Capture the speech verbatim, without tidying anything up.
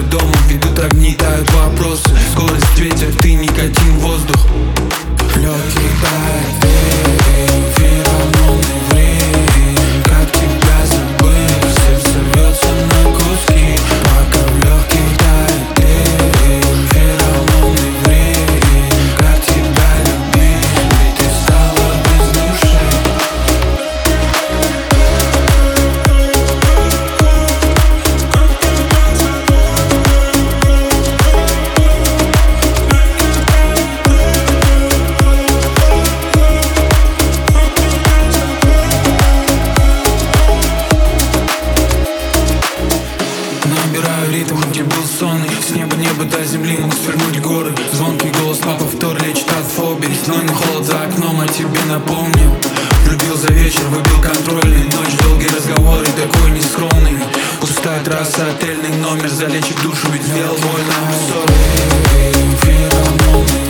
домом, ведут огни, тают вопросы. Скорость, ветер, ты, никотин, воздух. Легкий тает, феромоны время. Как тебя забыть, сердце рвется на куски. Пока в легких тает, феромоны время. Как тебя любить, ведь ты стала без души. Набираю ритм, где был сонный. С неба небо до земли мог свернуть горы. Звонкий голос по повтор лечит от фобий. Знойный холод за окном о тебе напомнил. Любил за вечер, выбил контрольный. Ночь, долгие разговоры, такой нескромный. Пустая трасса, отельный номер. Залечит душу, ведь сделал больно. Ссоры, феромоны.